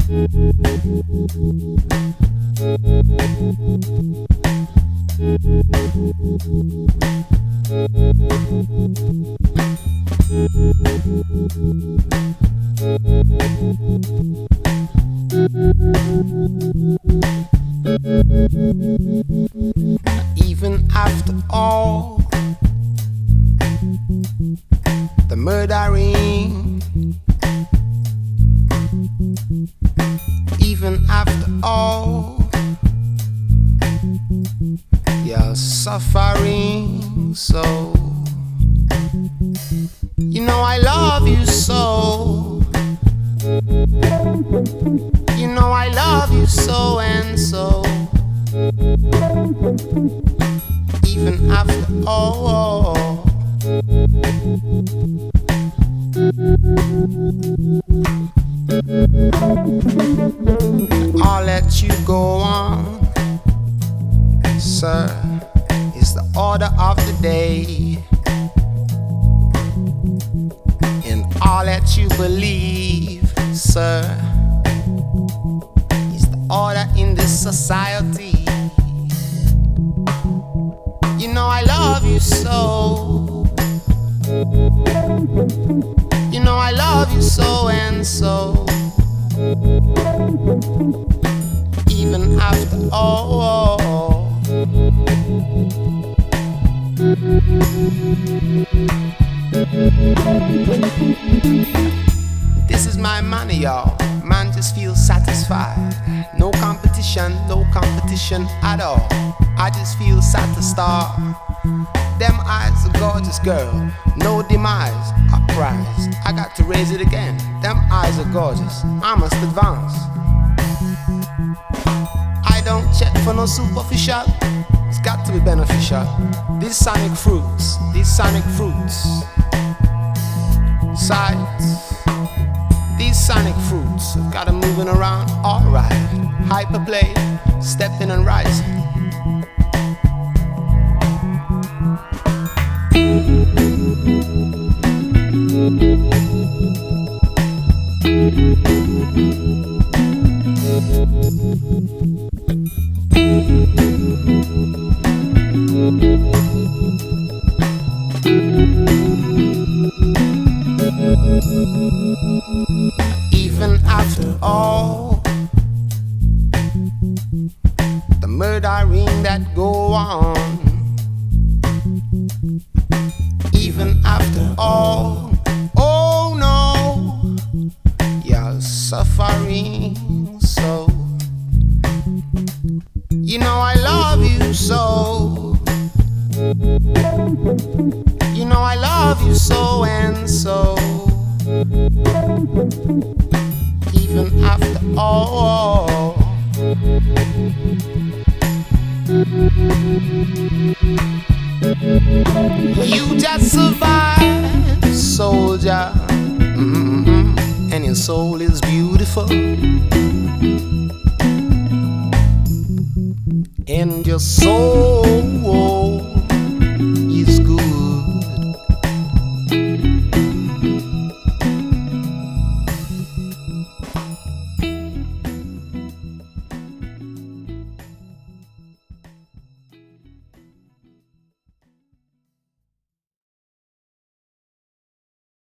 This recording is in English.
Even after all the murdering, even after all your suffering, so you know I love you so. You know I love you so and so. Even after all, I'll let you go on, sir. It's the order of the day, and I'll let you believe, sir. It's the order in this society. You know I love you so. You know I love you so and so. Even after all, this is my money, y'all. Man just feels satisfied. No competition at all. I just feel satisfied. Them eyes, a gorgeous girl. No demise, a prize. I got to raise it again. Them eyes are gorgeous. I must advance. I don't check for no superficial. It's got to be beneficial. These sonic fruits, sights. These sonic fruits have got 'em moving around, alright. Hyperplay, stepping and rising. Even after all the murdering that go on, even after all, oh no, you're suffering so. You know I love you so. You know I love you so and so. Even after all, you just survived, soldier. And your soul is beautiful, and your soul